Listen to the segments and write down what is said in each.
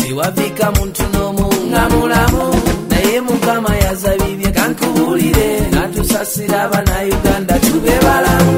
tiwafika muntu n'omu nga mulamu naye mukama yazabibye kankubulire natusasira abannayuganda tube balamu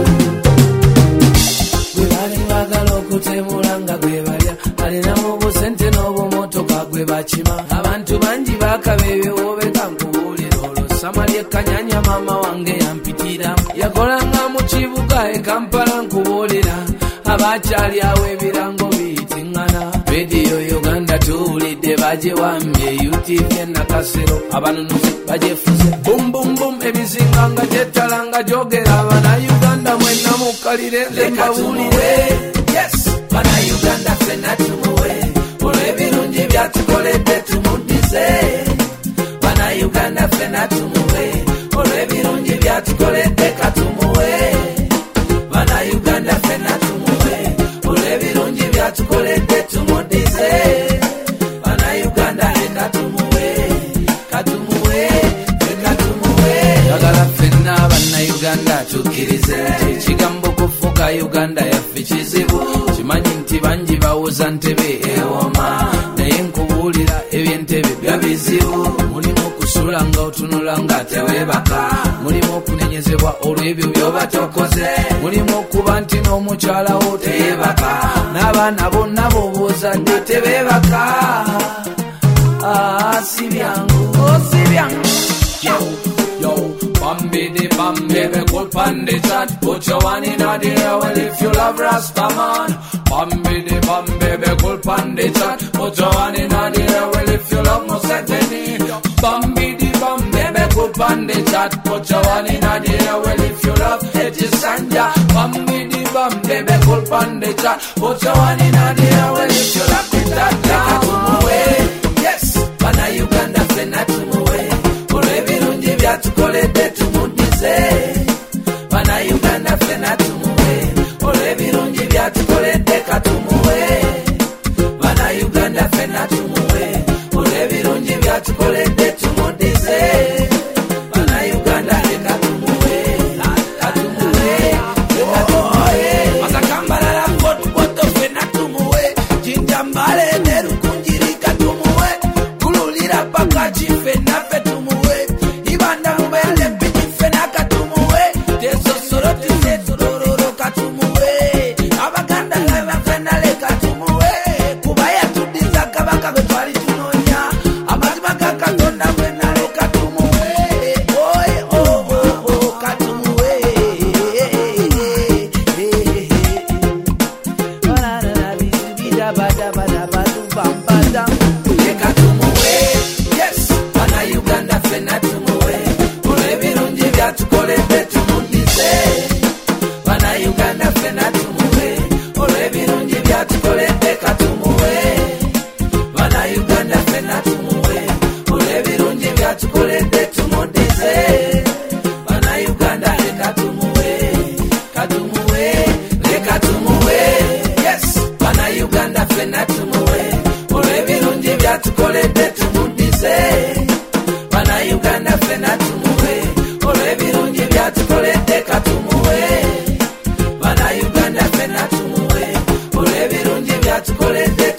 gwe bali bagala okutemula nga gwe balya alinamu busente n'obumotoka gwe bakima abantu bangi bakaba ebiwoobe kankubulire olwo samali ekanyanya mama wange yampitiramu yakolanga mu kibuga e Kampala nkubulira abakyali awo ebirango biyitiŋŋana rediyo Uganda tuwulidde bagewambye UTV nakasero abanunuzi bajefuze bumbumbum ebizinga nga gyetala nga gyogera abannayuganda mwenna mukkalire lekatumuwe yes bannayuganda ffenna tumuwe olw'ebirungi byatukoledde tumudize bannayuganda ffenna tumuwe olw'ebirungi byatukoledde katumuwe bannayuganda ffenna tumuwe olw'ebirungi byatukoledde tumudize bannayuganda leka tumuwe katumuwe leka tumuwe yagala ffenna bannayuganda tukkirize ekigambo kufuka Uganda yaffe kizibu kimanyi nti bangi bawuza ntebe ewoma naye nkubuulira ebyentebe bya bizibu mulimu okusula nga otunula nga teweebaka mulimu okunenyezebwa olw'ebyo byoba tokoze mulimu okuba nti n'omukyalawo teyeebaka n'abaana bonna b'obuzadde tebeebaka si byangu si byangu yo bambidi bambi cool pandi chat put your one in a dear well if you love Rastaman bambidi bambi cool pandi chat put your one in a dear well if you love Museveni bambidi bambi cool pandi chat put your one in a dear well if you love Ejisanja bambidi bambi cool pandi chat put your one in a dear well if you love Kitata tumuwe yes bannayuganda ffenna tumuwe olw'ebirungi byatukoledde tumudize bannayuganda ffenna tumuwe olw'ebirungi byatukoledde katumuwe bannayuganda ffenna tumuwe olw'ebirungi byatukoledde tumudize bannayuganda leka tumuwe katumuwe leka tumuwe makakambalala fotofoto ffenna tumuwe jinjambale nerukunjiri katumuwe kululira paka kifenna ffe tumuwe ibanda mubende mpiki ffenna katumuwe tesosoroti setorororo katumuwe abaganda laba ffenna leka tumuwe kuba yatuddiza kabaka gwe twali tunoonya amazima ga katonda ffenna leka tumuwe katumuwe leka tumuwe yes bannayuganda ffenna tumuwe olw'ebirungi byatukoledde tumudize bannayuganda ffenna tumuwe olw'ebirungi byatukoledde katumuwe bannayuganda ffenna tumuwe olw'ebirungi byatukoledde tumudize bannayuganda leka tumuwe katumuwe leka tumuwe yes bannayuganda ffenna tumuwe olw'ebirungi byatukoledde tumudize bannayuganda ffenna tumuwe olw'ebirungi byatukoledde katumuwe bannayuganda ffenna tumuwe olw'ebirungi byatukoledde